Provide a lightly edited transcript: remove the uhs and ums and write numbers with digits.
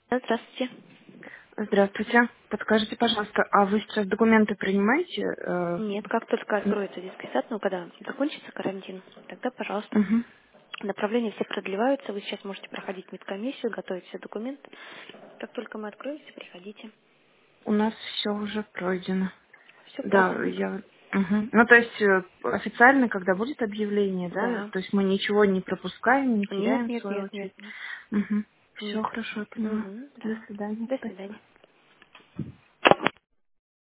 Здравствуйте. Здравствуйте. Подскажите, пожалуйста, а вы сейчас документы принимаете? Нет, как только откроется детский сад, ну, когда закончится карантин, тогда, пожалуйста. Мгм. Направления все продлеваются, вы сейчас можете проходить медкомиссию, готовить все документы. Как только мы откроемся, приходите. У нас все уже пройдено. Все Да, пройдено? я... Мгм. Ну, то есть официально, когда будет объявление, да, Да. то есть мы ничего не пропускаем, не Нет, теряем, в нет, свою нет, нет, очередь. нет. Все Нет. хорошо, я поняла. Угу, До да. свидания, До спасибо. свидания.